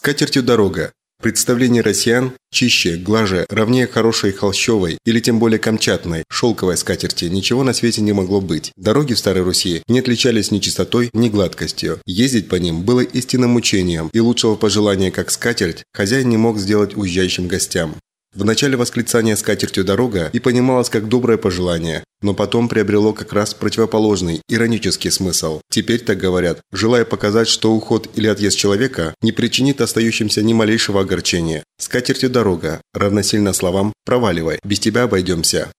Скатертью дорога. Представление россиян чище, глаже, ровнее хорошей холщовой или тем более камчатной, шелковой скатерти ничего на свете не могло быть. Дороги в Старой Руси не отличались ни чистотой, ни гладкостью. Ездить по ним было истинным мучением, и лучшего пожелания, как скатерть, хозяин не мог сделать уезжающим гостям. В начале восклицания «скатертью дорога» и понималось как доброе пожелание, но потом приобрело как раз противоположный, иронический смысл. Теперь так говорят, желая показать, что уход или отъезд человека не причинит остающимся ни малейшего огорчения. «Скатертью дорога» равносильно словам «проваливай, без тебя обойдемся».